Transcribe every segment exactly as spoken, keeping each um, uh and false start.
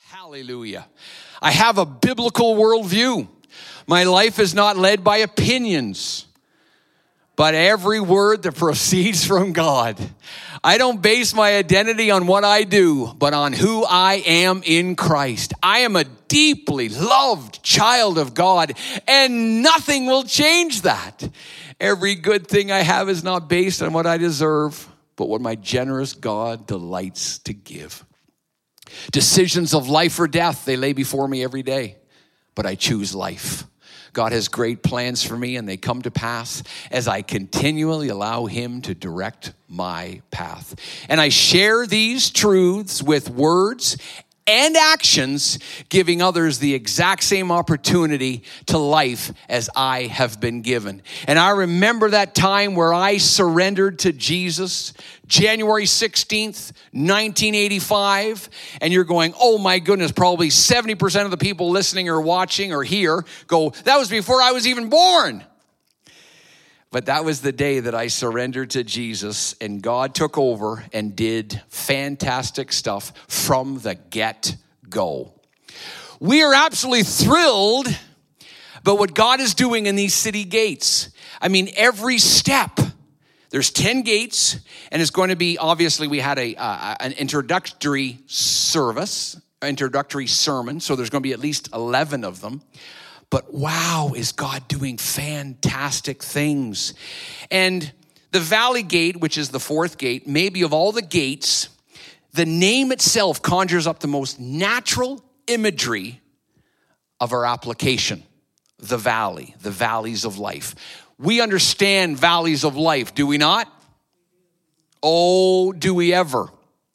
Hallelujah. I have a biblical worldview. My life is not led by opinions, but every word that proceeds from God. I don't base my identity on what I do, but on who I am in Christ. I am a deeply loved child of God, and nothing will change that. Every good thing I have is not based on what I deserve, but what my generous God delights to give. Decisions of life or death, they lay before me every day, but I choose life. God has great plans for me, and they come to pass as I continually allow him to direct my path. And I share these truths with words and actions, giving others the exact same opportunity to life as I have been given. And I remember that time where I surrendered to Jesus, January sixteenth, nineteen eighty-five. And you're going, oh my goodness, probably seventy percent of the people listening or watching or here go, that was before I was even born. But that was the day that I surrendered to Jesus, and God took over and did fantastic stuff from the get-go. We are absolutely thrilled about what God is doing in these city gates. I mean, every step. There's ten gates, and it's going to be, obviously, we had a uh, an introductory service, introductory sermon, so there's going to be at least eleven of them. But wow, is God doing fantastic things. And the Valley Gate, which is the fourth gate, maybe of all the gates, the name itself conjures up the most natural imagery of our application. The valley, the valleys of life. We understand valleys of life, do we not? Oh, do we ever?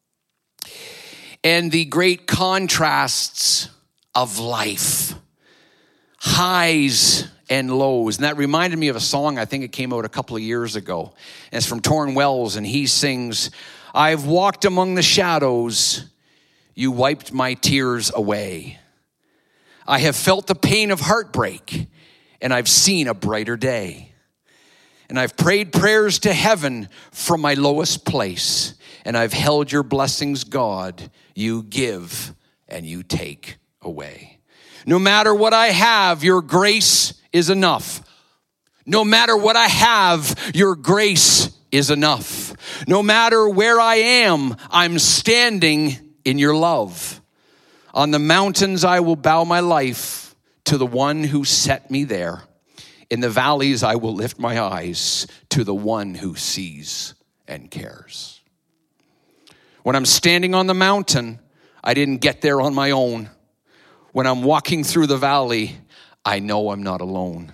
And the great contrasts of life. Highs and lows. And that reminded me of a song, I think it came out a couple of years ago. And it's from Torrin Wells, and he sings, I've walked among the shadows, you wiped my tears away. I have felt the pain of heartbreak, and I've seen a brighter day. And I've prayed prayers to heaven from my lowest place, and I've held your blessings, God, you give and you take away. No matter what I have, your grace is enough. No matter what I have, your grace is enough. No matter where I am, I'm standing in your love. On the mountains, I will bow my life to the one who set me there. In the valleys, I will lift my eyes to the one who sees and cares. When I'm standing on the mountain, I didn't get there on my own. When I'm walking through the valley, I know I'm not alone.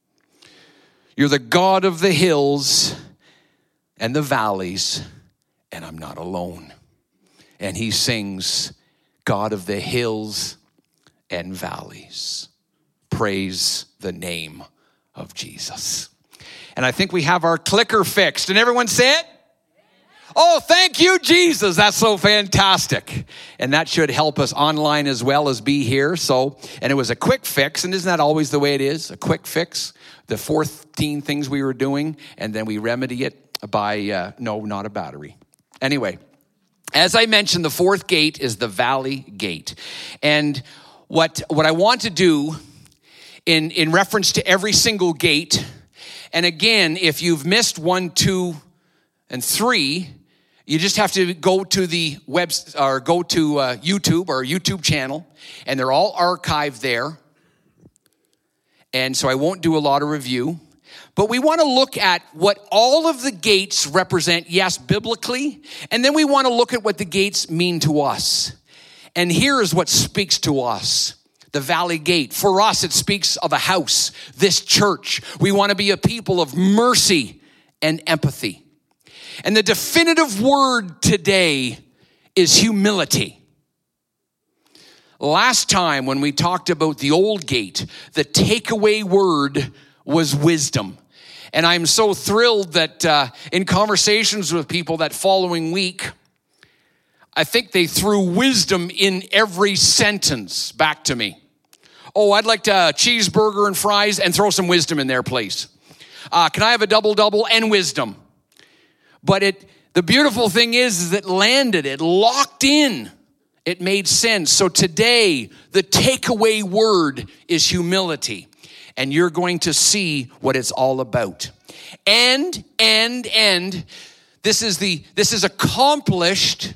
You're the God of the hills and the valleys, and I'm not alone. And he sings, God of the hills and valleys. Praise the name of Jesus. And I think we have our clicker fixed. And everyone say it? Oh, thank you, Jesus. That's so fantastic. And that should help us online as well as be here. So, and it was a quick fix. And isn't that always the way it is? A quick fix. The fourteen things we were doing, and then we remedy it by, uh, no, not a battery. Anyway, as I mentioned, the fourth gate is the Valley Gate. And what, what I want to do in, in reference to every single gate, and again, if you've missed one, two, and three, you just have to go to the web or go to uh, YouTube or YouTube channel, and they're all archived there. And so I won't do a lot of review, but we want to look at what all of the gates represent, yes, biblically, and then we want to look at what the gates mean to us. And here is what speaks to us. The Valley Gate. For us, it speaks of a house, this church. We want to be a people of mercy and empathy. And the definitive word today is humility. Last time when we talked about the old gate, the takeaway word was wisdom. And I'm so thrilled that uh, in conversations with people that following week, I think they threw wisdom in every sentence back to me. Oh, I'd like to uh, cheeseburger and fries and throw some wisdom in there, please. Uh, can I have a double-double and wisdom? But it, the beautiful thing is, is it landed, it locked in It made sense. So today, the takeaway word is humility. And you're going to see what it's all about. And, and, and, this is the, this is accomplished.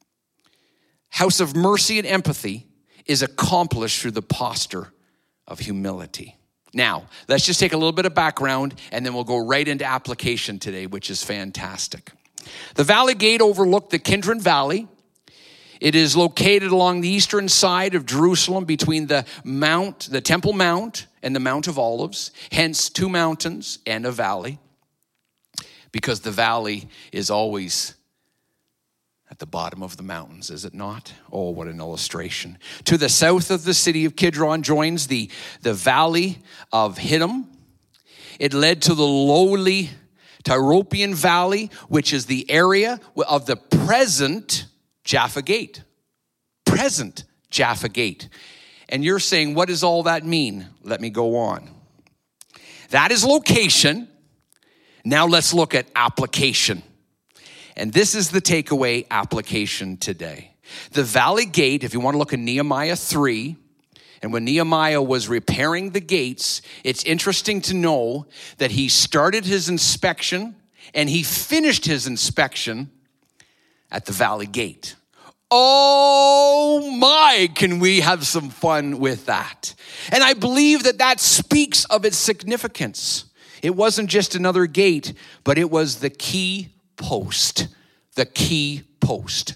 House of Mercy and Empathy is accomplished through the posture of humility. Now, let's just take a little bit of background, and then we'll go right into application today, which is fantastic. The Valley Gate overlooked the Kidron Valley. It is located along the eastern side of Jerusalem between the Mount, the Temple Mount and the Mount of Olives, hence two mountains and a valley, because the valley is always at the bottom of the mountains, is it not? Oh, what an illustration. To the south of the city of Kidron joins the, the valley of Hinnom. It led to the lowly Tyropoeon Valley, which is the area of the present Jaffa Gate. Present Jaffa Gate. And you're saying, what does all that mean? Let me go on. That is location. Now let's look at application. And this is the takeaway application today. The Valley Gate, if you want to look at Nehemiah three, and when Nehemiah was repairing the gates, it's interesting to know that he started his inspection and he finished his inspection at the Valley Gate. Oh my, can we have some fun with that? And I believe that that speaks of its significance. It wasn't just another gate, but it was the key post. The key post.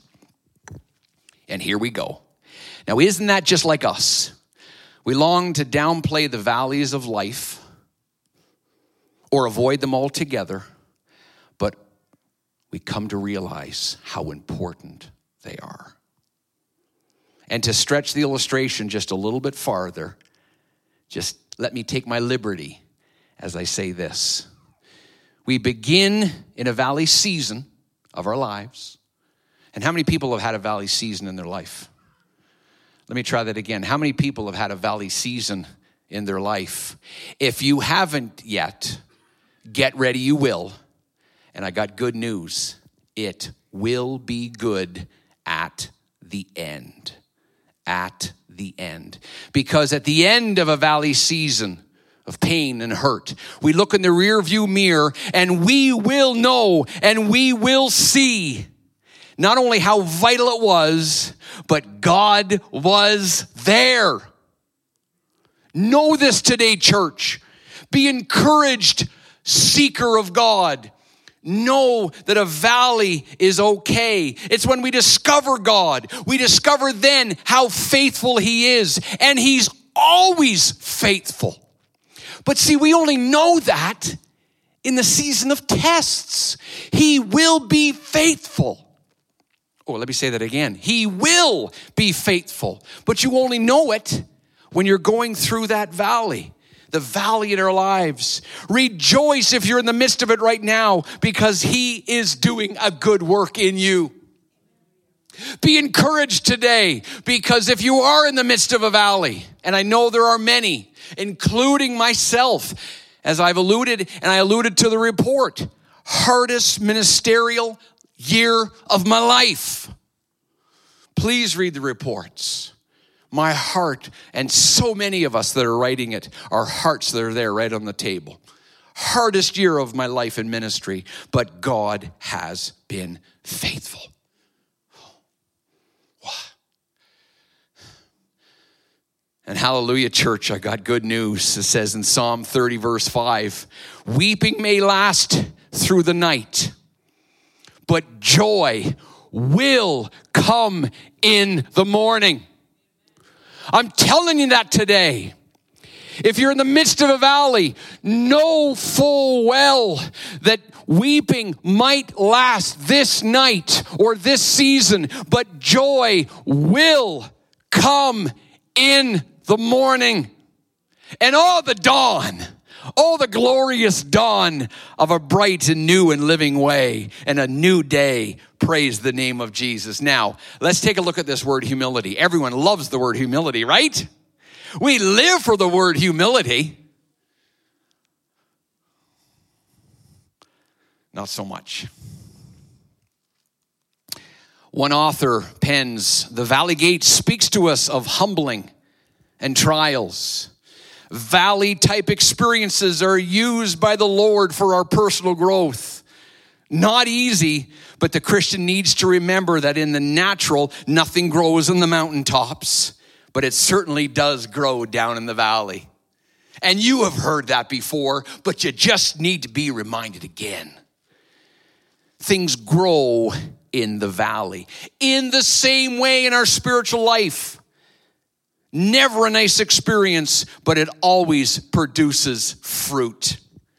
And here we go. Now, isn't that just like us? We long to downplay the valleys of life or avoid them altogether, but we come to realize how important they are. And to stretch the illustration just a little bit farther, just let me take my liberty as I say this. We begin in a valley season of our lives. And how many people have had a valley season in their life? Let me try that again. How many people have had a valley season in their life? If you haven't yet, get ready, you will. And I got good news. It will be good at the end. At the end. Because at the end of a valley season of pain and hurt, we look in the rear view mirror and we will know and we will see not only how vital it was, but God was there. Know this today, church. Be encouraged, seeker of God. Know that a valley is okay. It's when we discover God. We discover then how faithful He is. And He's always faithful. But see, we only know that in the season of tests. He will be faithful. Oh, let me say that again. He will be faithful. But you only know it when you're going through that valley. The valley in our lives. Rejoice if you're in the midst of it right now, because He is doing a good work in you. Be encouraged today, because if you are in the midst of a valley, and I know there are many, including myself, as I've alluded, and I alluded to the report, hardest ministerial year of my life. Please read the reports. My heart, and so many of us that are writing it, our hearts that are there right on the table. Hardest year of my life in ministry, but God has been faithful. And hallelujah, church, I got good news. It says in Psalm thirty, verse five, weeping may last through the night, but joy will come in the morning. I'm telling you that today. If you're in the midst of a valley, know full well that weeping might last this night or this season, but joy will come in the morning. And all the dawn, oh, the glorious dawn of a bright and new and living way and a new day. Praise the name of Jesus. Now, let's take a look at this word humility. Everyone loves the word humility, right? We live for the word humility. Not so much. One author pens, "The Valley Gate speaks to us of humbling and trials. Valley-type experiences are used by the Lord for our personal growth. Not easy, but the Christian needs to remember that in the natural, nothing grows on the mountaintops, but it certainly does grow down in the valley." And you have heard that before, but you just need to be reminded again. Things grow in the valley. In the same way in our spiritual life. Never a nice experience, but it always produces fruit.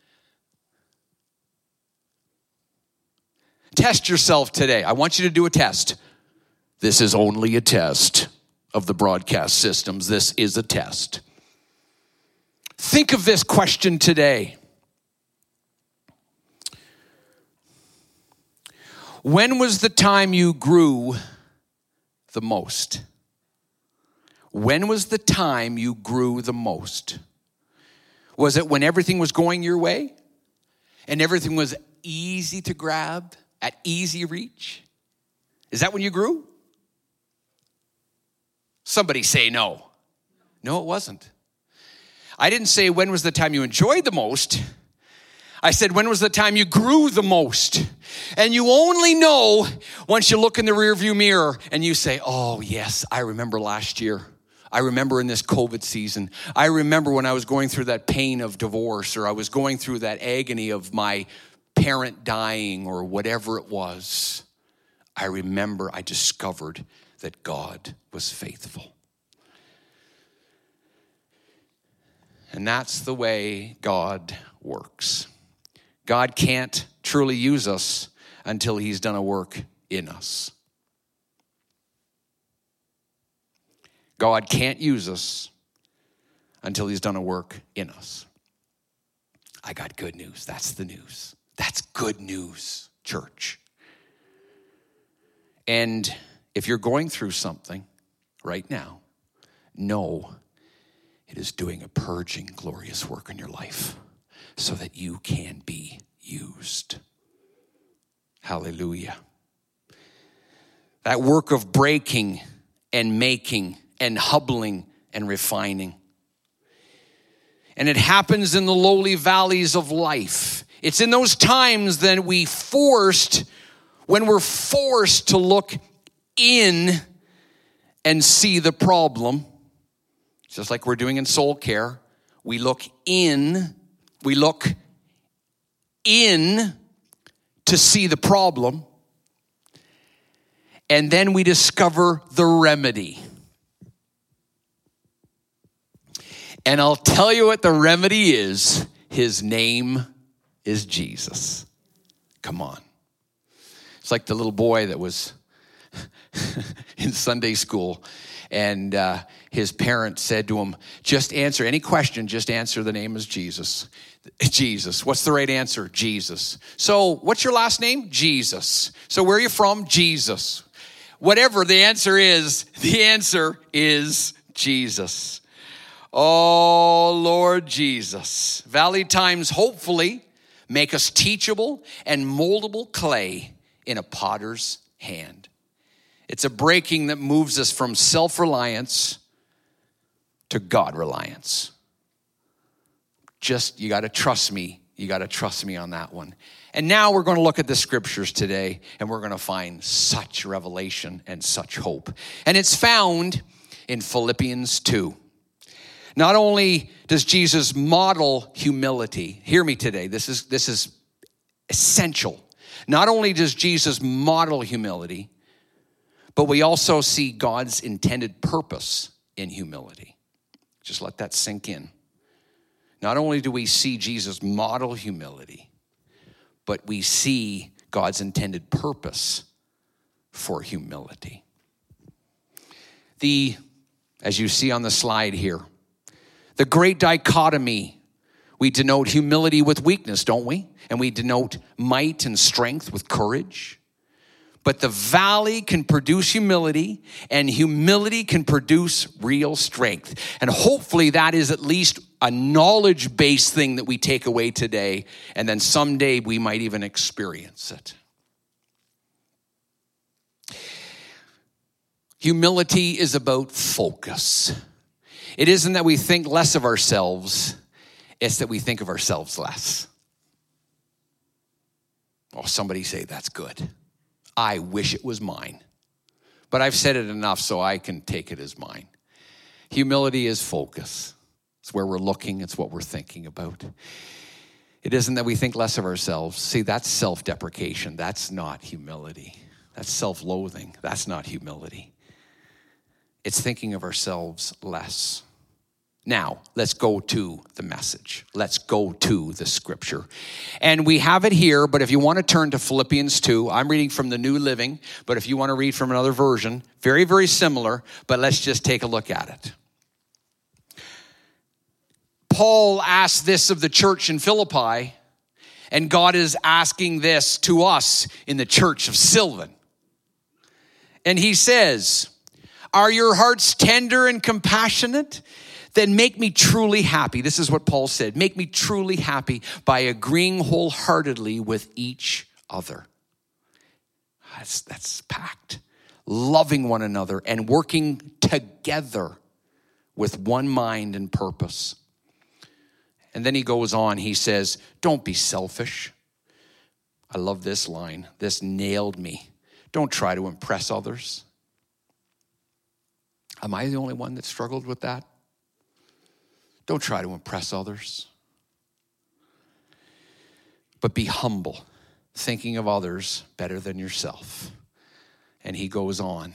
Test yourself today. I want you to do a test. This is only a test of the broadcast systems. This is a test. Think of this question today. When was the time you grew the most? When was the time you grew the most? Was it when everything was going your way and everything was easy to grab, at easy reach? Is that when you grew? Somebody say no. No, it wasn't. I didn't say when was the time you enjoyed the most. I said when was the time you grew the most. And you only know once you look in the rearview mirror and you say, oh yes, I remember last year. I remember in this COVID season. I remember when I was going through that pain of divorce, or I was going through that agony of my parent dying, or whatever it was. I remember I discovered that God was faithful. And that's the way God works. God can't truly use us until he's done a work in us. God can't use us until he's done a work in us. I got good news. That's the news. That's good news, church. And if you're going through something right now, know it is doing a purging, glorious work in your life so that you can be used. Hallelujah. That work of breaking and making and humbling and refining. And it happens in the lowly valleys of life. It's in those times that we forced, when we're forced to look in and see the problem, just like we're doing in soul care. We look in, we look in to see the problem, and then we discover the remedy. And I'll tell you what the remedy is. His name is Jesus. Come on. It's like the little boy that was in Sunday school, and uh, his parents said to him, just answer any question, just answer the name is Jesus. Jesus. What's the right answer? Jesus. So what's your last name? Jesus. So where are you from? Jesus. Whatever the answer is, the answer is Jesus. Oh, Lord Jesus. Valley times hopefully make us teachable and moldable clay in a potter's hand. It's a breaking that moves us from self-reliance to God-reliance. Just, you got to trust me. You got to trust me on that one. And now we're going to look at the scriptures today, and we're going to find such revelation and such hope. And it's found in Philippians two. Not only does Jesus model humility, hear me today, this is, this is essential. Not only does Jesus model humility, but we also see God's intended purpose in humility. Just let that sink in. Not only do we see Jesus model humility, but we see God's intended purpose for humility. The, as you see on the slide here, the great dichotomy, we denote humility with weakness, don't we? And we denote might and strength with courage. But the valley can produce humility, and humility can produce real strength. And hopefully that is at least a knowledge-based thing that we take away today, and then someday we might even experience it. Humility is about focus. It isn't that we think less of ourselves, it's that we think of ourselves less. Oh, somebody say, that's good. I wish it was mine. But I've said it enough so I can take it as mine. Humility is focus. It's where we're looking. It's what we're thinking about. It isn't that we think less of ourselves. See, that's self-deprecation. That's not humility. That's self-loathing. That's not humility. It's thinking of ourselves less. Now, let's go to the message. Let's go to the scripture. And we have it here, but if you want to turn to Philippians two, I'm reading from the New Living, but if you want to read from another version, very, very similar, but let's just take a look at it. Paul asked this of the church in Philippi, and God is asking this to us in the church of Sylvan. And he says, are your hearts tender and compassionate? Then make me truly happy. This is what Paul said. Make me truly happy by agreeing wholeheartedly with each other. That's, that's packed. Loving one another and working together with one mind and purpose. And then he goes on, he says, don't be selfish. I love this line. This nailed me. Don't try to impress others. Am I the only one that struggled with that? Don't try to impress others. But be humble, thinking of others better than yourself. And he goes on.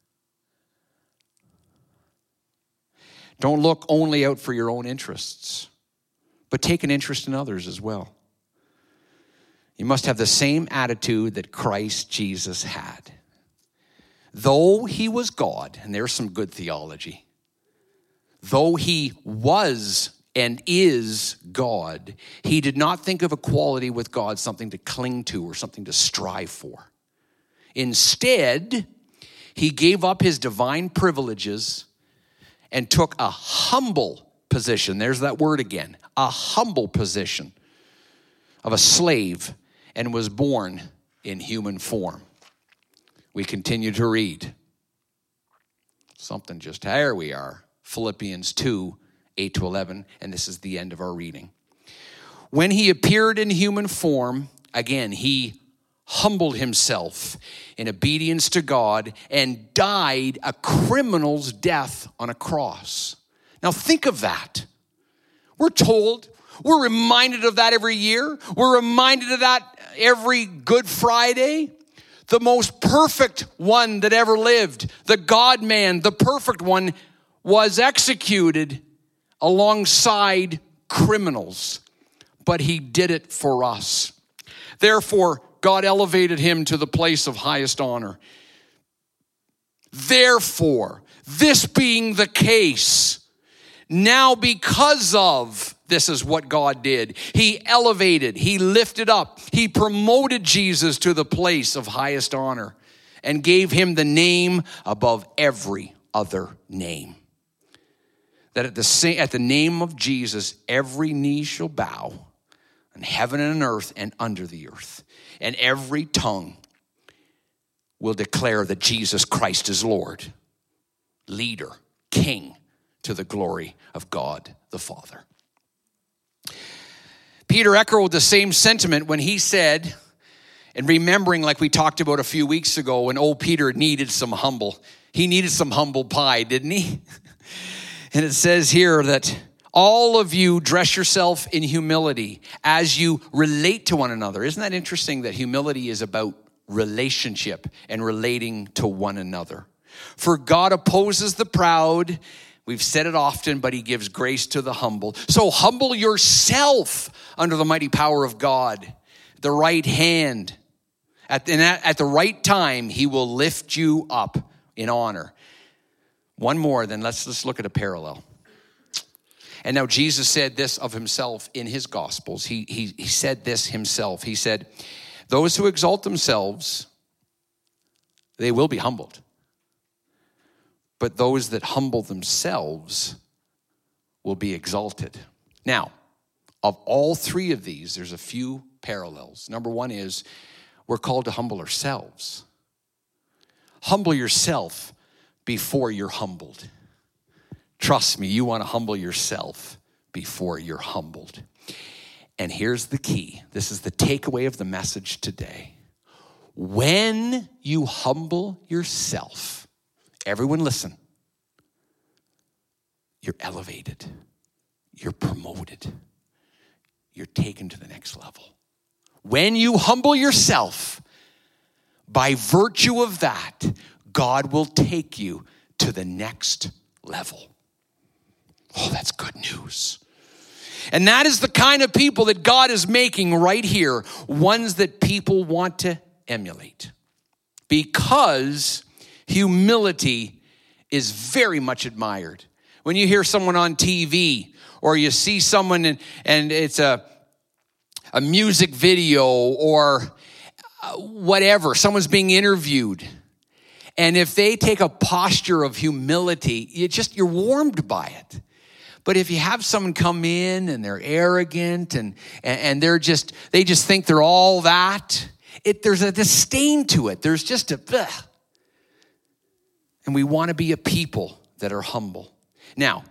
Don't look only out for your own interests, but take an interest in others as well. You must have the same attitude that Christ Jesus had. Though he was God, and there's some good theology, though he was and is God, he did not think of equality with God something to cling to or something to strive for. Instead, he gave up his divine privileges and took a humble position. There's that word again, a humble position of a slave, and was born in human form. We continue to read. Something just, here we are. Philippians two, eight to eleven, and this is the end of our reading. When he appeared in human form, again, he humbled himself in obedience to God and died a criminal's death on a cross. Now think of that. We're told, we're reminded of that every year. We're reminded of that every Good Friday. The most perfect one that ever lived, the God-man, the perfect one, was executed alongside criminals, but he did it for us. Therefore, God elevated him to the place of highest honor. Therefore, this being the case, now because of, this is what God did. He elevated, he lifted up, he promoted Jesus to the place of highest honor and gave him the name above every other name. That at the same, at the name of Jesus, every knee shall bow in heaven and on earth and under the earth. And every tongue will declare that Jesus Christ is Lord, leader, king, to the glory of God the Father. Peter echoed the same sentiment when he said, and remembering like we talked about a few weeks ago when old Peter needed some humble, he needed some humble pie, didn't he? And it says here that all of you dress yourself in humility as you relate to one another. Isn't that interesting that humility is about relationship and relating to one another? For God opposes the proud. We've said it often, but he gives grace to the humble. So humble yourself under the mighty power of God, the right hand. At, and at, at the right time, he will lift you up in honor. One more, then let's, let's look at a parallel. And now Jesus said this of himself in his Gospels. He, he, he said this himself. He said, those who exalt themselves, they will be humbled. But those that humble themselves will be exalted. Now, of all three of these, there's a few parallels. Number one is we're called to humble ourselves. Humble yourself before you're humbled. Trust me, you want to humble yourself before you're humbled. And here's the key. This is the takeaway of the message today. When you humble yourself, everyone listen, you're elevated, you're promoted, you're taken to the next level. When you humble yourself, by virtue of that, God will take you to the next level. Oh, that's good news. And that is the kind of people that God is making right here, ones that people want to emulate. Because humility is very much admired. When you hear someone on T V or you see someone and, and it's a, a music video or whatever, someone's being interviewed. And if they take a posture of humility, you just, you're warmed by it. But if you have someone come in and they're arrogant and, and they're just, they just think they're all that, it, there's a disdain to it. There's just a, ugh. And we want to be a people that are humble. Now,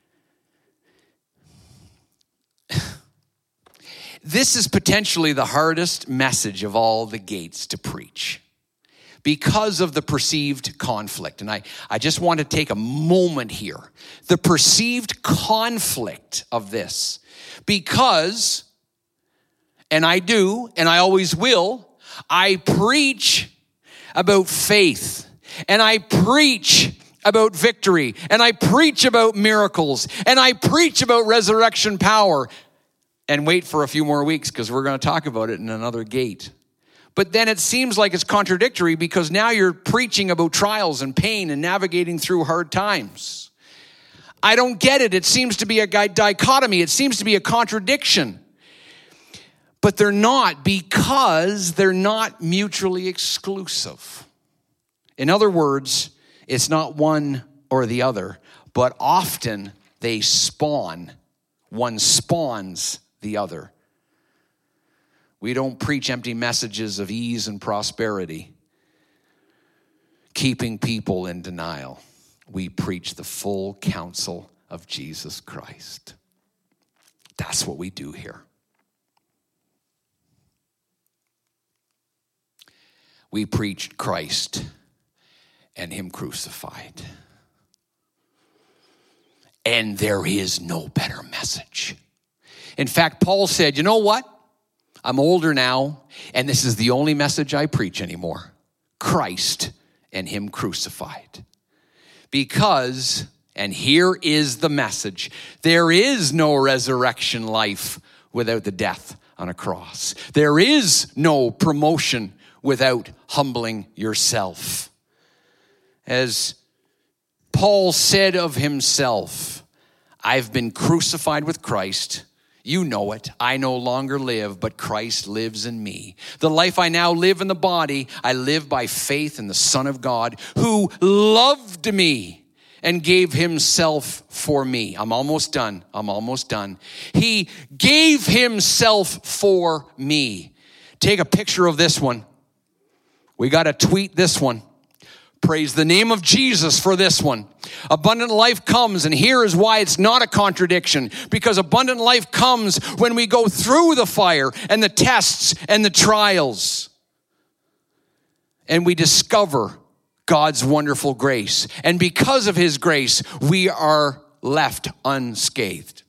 this is potentially the hardest message of all the gates to preach because of the perceived conflict. And I, I just want to take a moment here. The perceived conflict of this. Because, and I do, and I always will, I preach about faith. And I preach about victory. And I preach about miracles. And I preach about resurrection power. And wait for a few more weeks because we're going to talk about it in another gate. But then it seems like it's contradictory because now you're preaching about trials and pain and navigating through hard times. I don't get it. It seems to be a dichotomy. It seems to be a contradiction. But they're not, because they're not mutually exclusive. In other words, it's not one or the other, but often they spawn. One spawns the other. We don't preach empty messages of ease and prosperity, keeping people in denial. We preach the full counsel of Jesus Christ. That's what we do here. We preached Christ and him crucified. And there is no better message. In fact, Paul said, you know what? I'm older now, and this is the only message I preach anymore. Christ and him crucified. Because, and here is the message, there is no resurrection life without the death on a cross. There is no promotion without humbling yourself. As Paul said of himself, I've been crucified with Christ. You know it. I no longer live, but Christ lives in me. The life I now live in the body, I live by faith in the Son of God who loved me and gave himself for me. I'm almost done. I'm almost done. He gave himself for me. Take a picture of this one. We got to tweet this one. Praise the name of Jesus for this one. Abundant life comes, and here is why it's not a contradiction. Because abundant life comes when we go through the fire and the tests and the trials. And we discover God's wonderful grace. And because of his grace, we are left unscathed.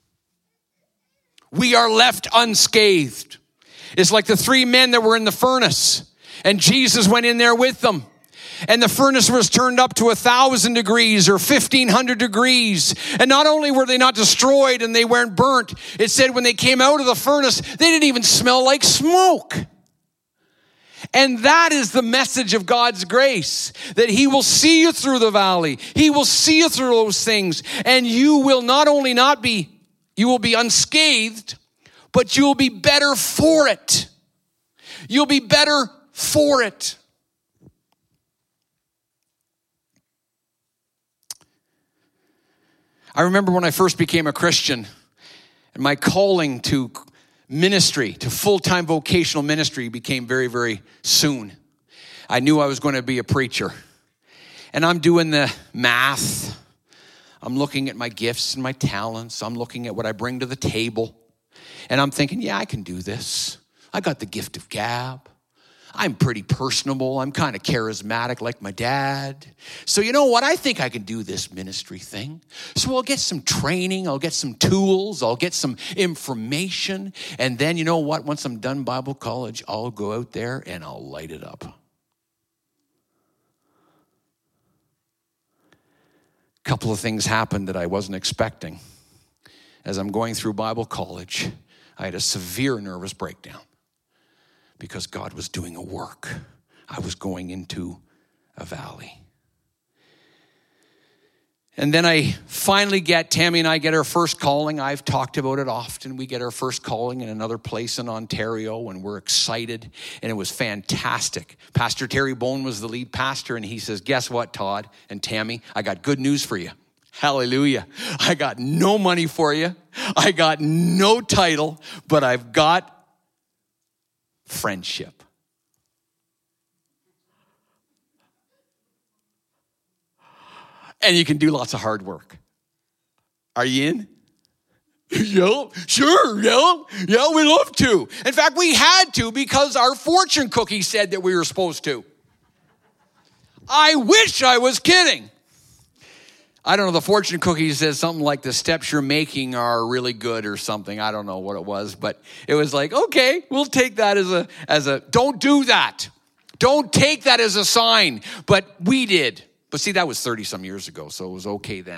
We are left unscathed. It's like the three men that were in the furnace, and Jesus went in there with them. And the furnace was turned up to a thousand degrees or fifteen hundred degrees. And not only were they not destroyed and they weren't burnt, it said when they came out of the furnace, they didn't even smell like smoke. And that is the message of God's grace, that he will see you through the valley. He will see you through those things. And you will not only not be, you will be unscathed, but you will be better for it. You'll be better for it. I remember when I first became a Christian and my calling to ministry, to full-time vocational ministry became very, very soon. I knew I was going to be a preacher. And I'm doing the math. I'm looking at my gifts and my talents. I'm looking at what I bring to the table. And I'm thinking, yeah, I can do this. I got the gift of gab. I'm pretty personable. I'm kind of charismatic like my dad. So you know what? I think I can do this ministry thing. So I'll get some training. I'll get some tools. I'll get some information. And then you know what? Once I'm done Bible college, I'll go out there and I'll light it up. A couple of things happened that I wasn't expecting. As I'm going through Bible college, I had a severe nervous breakdown. Because God was doing a work. I was going into a valley. And then I finally get, Tammy and I get our first calling. I've talked about it often. We get our first calling in another place in Ontario, and we're excited, and it was fantastic. Pastor Terry Bone was the lead pastor, and he says, guess what, Todd and Tammy? I got good news for you. Hallelujah. I got no money for you. I got no title, but I've got friendship. And you can do lots of hard work. Are you in? Yeah, sure, yeah, yeah, we love to. In fact, we had to because our fortune cookie said that we were supposed to. I wish I was kidding. I don't know, the fortune cookie says something like the steps you're making are really good or something. I don't know what it was, but it was like, okay, we'll take that as a, as a, don't do that. Don't take that as a sign. But we did. But see, that was thirty some years ago, so it was okay then.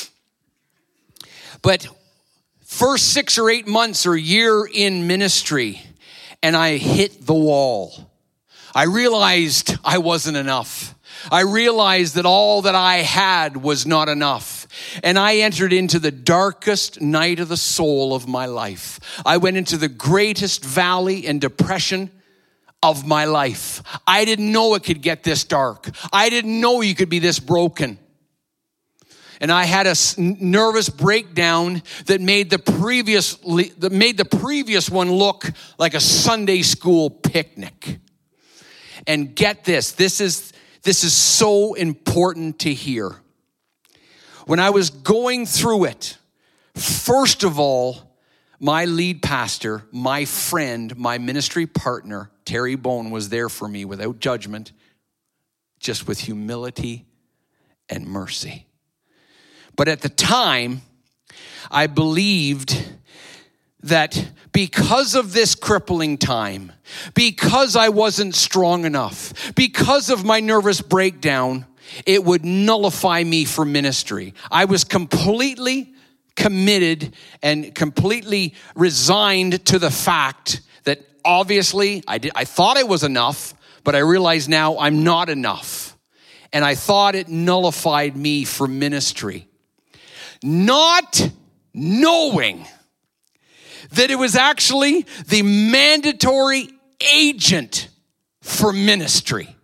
But first six or eight months or year in ministry, and I hit the wall. I realized I wasn't enough. I realized that all that I had was not enough. And I entered into the darkest night of the soul of my life. I went into the greatest valley and depression of my life. I didn't know it could get this dark. I didn't know you could be this broken. And I had a nervous breakdown that made the previous, that made the previous one look like a Sunday school picnic. And get this, this is This is so important to hear. When I was going through it, first of all, my lead pastor, my friend, my ministry partner, Terry Bone, was there for me without judgment, just with humility and mercy. But at the time, I believed that because of this crippling time, because I wasn't strong enough, because of my nervous breakdown, it would nullify me for ministry. I was completely committed and completely resigned to the fact that obviously I did, I thought I was enough, but I realize now I'm not enough. And I thought it nullified me for ministry. Not knowing that it was actually the mandatory agent for ministry.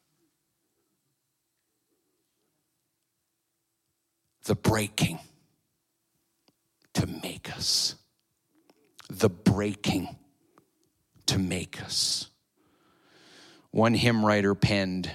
The breaking to make us. The breaking to make us. One hymn writer penned,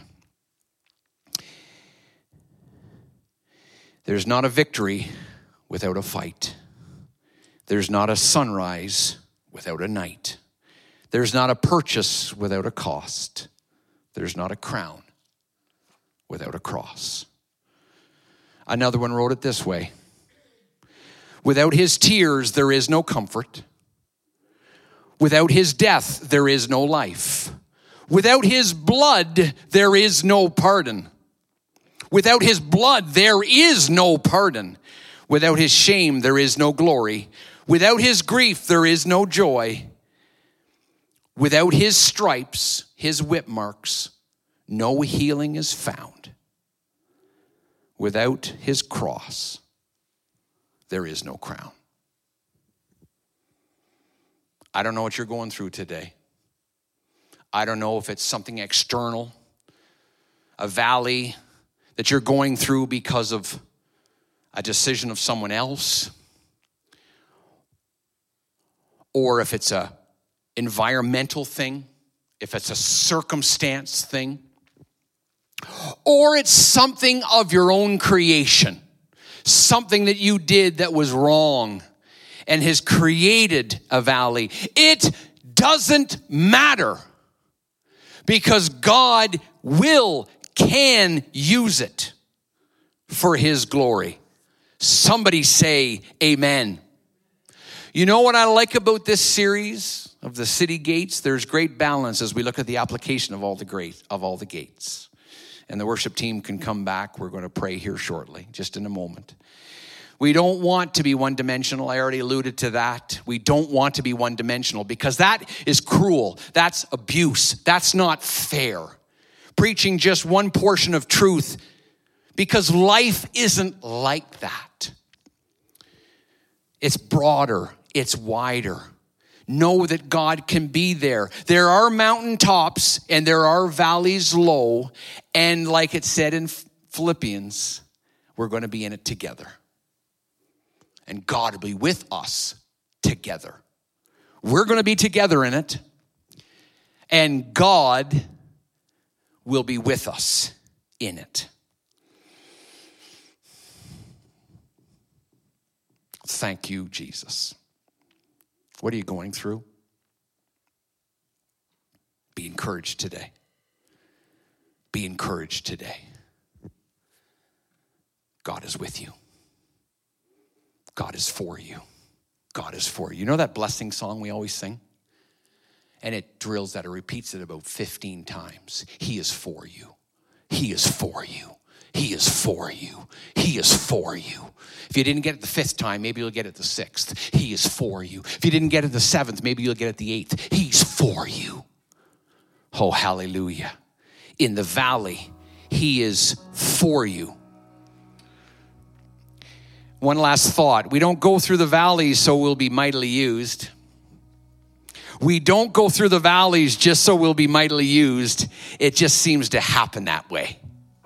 "There's not a victory without a fight. There's not a sunrise without a night. There's not a purchase without a cost. There's not a crown without a cross." Another one wrote it this way: "Without his tears, there is no comfort. Without his death, there is no life. Without his blood, there is no pardon. Without his blood, there is no pardon. Without his shame, there is no glory. Without his grief, there is no joy. Without his stripes, his whip marks, no healing is found. Without his cross, there is no crown." I don't know what you're going through today. I don't know if it's something external, a valley that you're going through because of a decision of someone else, or if it's a environmental thing, if it's a circumstance thing. or it's something of your own creation, something that you did that was wrong and has created a valley. It doesn't matter, because God will, can use it for his glory. Somebody say amen. You know what I like about this series of the city gates? There's great balance as we look at the application of all the great of all the gates. And the worship team can come back. We're going to pray here shortly, just in a moment. We don't want to be one-dimensional. I already alluded to that. We don't want to be one-dimensional, because that is cruel. That's abuse. That's not fair. Preaching just one portion of truth, because life isn't like that. It's broader. It's wider. Know that God can be there. There are mountaintops and there are valleys low. And like it said in Philippians, we're going to be in it together. And God will be with us together. We're going to be together in it. And God will be with us in it. Thank you, Jesus. What are you going through? Be encouraged today. Be encouraged today. God is with you. God is for you. God is for you. You know that blessing song we always sing? And it drills that, it repeats it about fifteen times. He is for you. He is for you. He is for you. He is for you. If you didn't get it the fifth time, maybe you'll get it the sixth. He is for you. If you didn't get it the seventh, maybe you'll get it the eighth. He's for you. Oh, hallelujah. In the valley, he is for you. One last thought. We don't go through the valleys so we'll be mightily used. We don't go through the valleys just so we'll be mightily used. It just seems to happen that way.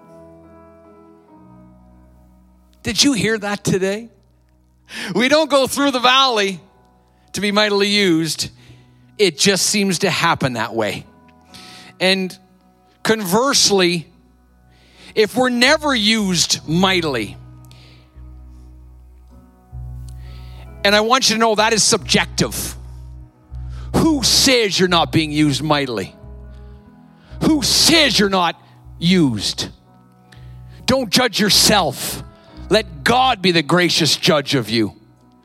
Did you hear that today? We don't go through the valley to be mightily used. It just seems to happen that way. And conversely, if we're never used mightily, and I want you to know that is subjective. Who says you're not being used mightily? Who says you're not used? Don't judge yourself. Let God be the gracious judge of you.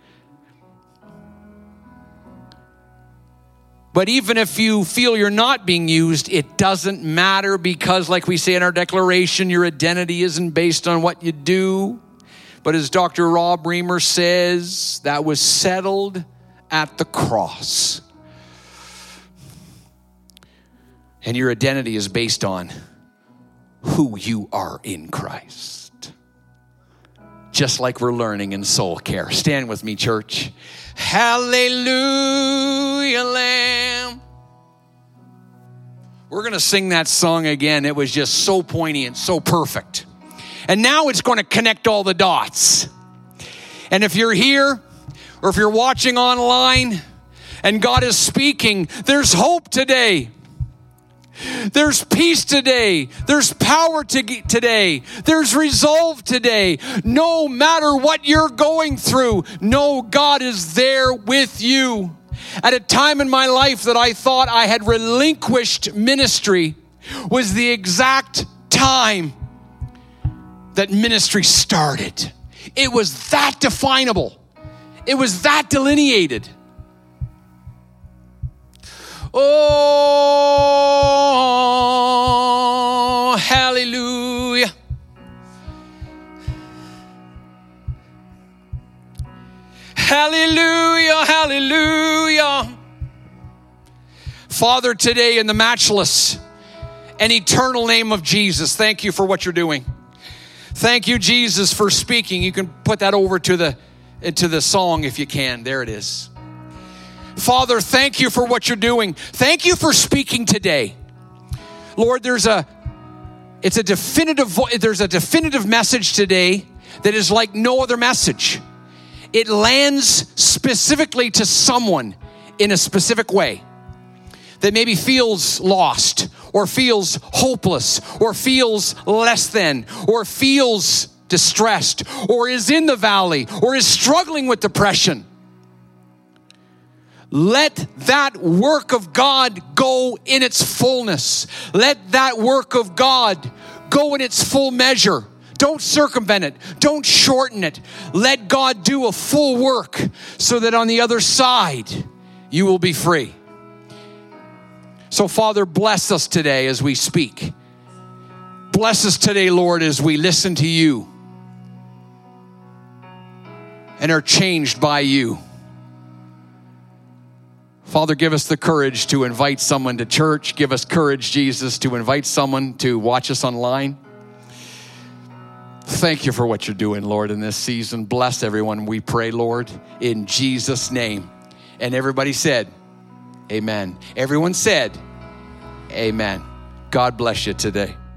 But even if you feel you're not being used, it doesn't matter, because like we say in our declaration, your identity isn't based on what you do. But as Doctor Rob Reamer says, that was settled at the cross. And your identity is based on who you are in Christ. Just like we're learning in soul care. Stand with me, church. Hallelujah, Lamb. We're going to sing that song again. It was just so poignant, so perfect. And now it's going to connect all the dots. And if you're here, or if you're watching online, and God is speaking, there's hope today. There's peace today. There's power to today. There's resolve today. No matter what you're going through, know God is there with you. At a time in my life that I thought I had relinquished ministry was the exact time that ministry started. It was that definable. It was that delineated. Oh, hallelujah. Hallelujah, hallelujah. Father, today in the matchless and eternal name of Jesus, thank you for what you're doing. Thank you, Jesus, for speaking. You can put that over to the, to the song if you can. There it is. Father, thank you for what you're doing. Thank you for speaking today. Lord, there's a it's a definitive there's a definitive message today that is like no other message. It lands specifically to someone in a specific way that maybe feels lost or feels hopeless or feels less than or feels distressed or is in the valley or is struggling with depression, let that work of God go in its fullness. Let that work of God go in its full measure. Don't circumvent it. Don't shorten it. Let God do a full work so that on the other side, you will be free. So, Father, bless us today as we speak. Bless us today, Lord, as we listen to you and are changed by you. Father, give us the courage to invite someone to church. Give us courage, Jesus, to invite someone to watch us online. Thank you for what you're doing, Lord, in this season. Bless everyone, we pray, Lord, in Jesus' name. And everybody said, amen. Everyone said, amen. God bless you today.